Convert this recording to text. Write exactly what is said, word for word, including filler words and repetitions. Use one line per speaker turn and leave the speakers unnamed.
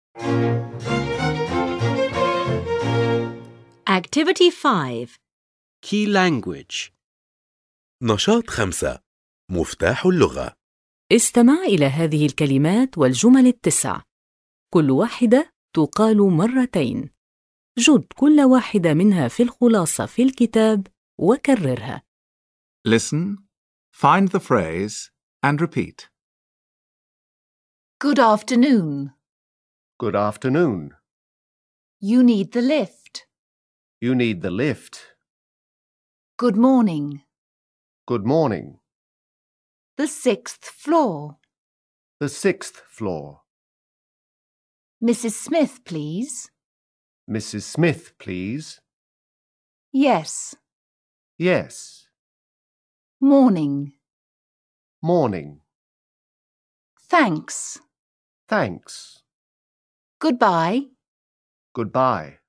Activity five.
Key language.
نشاط خمسة. مفتاح اللغة.
استمع إلى هذه الكلمات والجمل التسع. كل واحدة تقال مرتين. جد كل واحدة منها في الخلاصة في الكتاب وكررها.
Listen, find the phrase, and repeat.
Good afternoon.
Good afternoon.
You need the lift.
You need the lift.
Good morning.
Good morning.
The sixth floor.
The sixth floor.
Missus Smith, please.
Missus Smith, please.
Yes.
Yes.
Morning.
Morning.
Thanks.
Thanks.
Goodbye.
Goodbye.